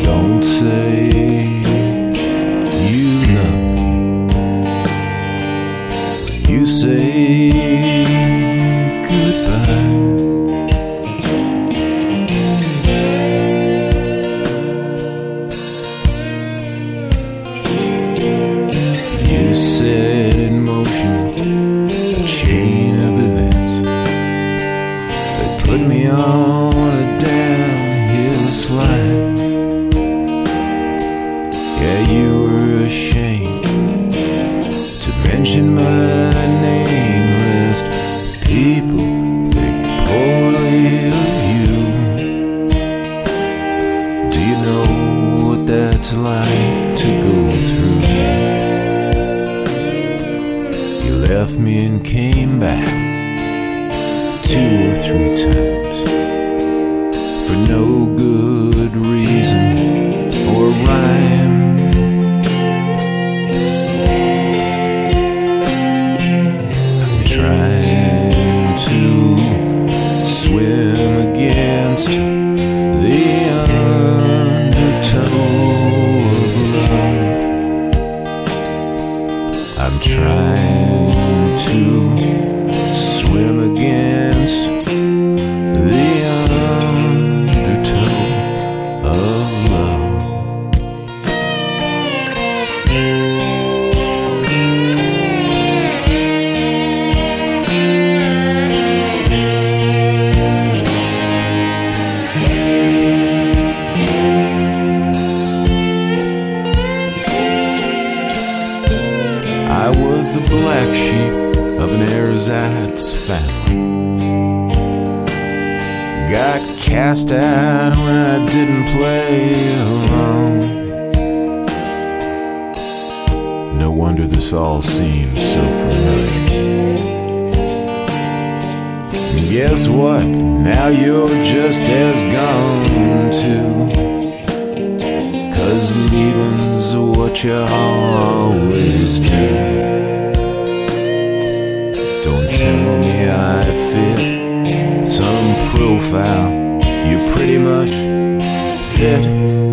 Don't say you love me. You say goodbye. You set in motion a chain of events that put me on a downhill slide. Yeah, you were ashamed to mention my name, lest people think poorly of you. Do you know what that's like to go through? You left me and came back 2 or 3 times for no good reason or rhyme. I'm trying to swim against the undertow of love. I'm trying to swim against the undertow of love. I was the black sheep of an ersatz family. Got cast out when I didn't play along. No wonder this all seems so familiar. And guess what? Now you're just as gone too. 'Cause leaving's what you always do. Don't tell me I fit some profile. You pretty much fit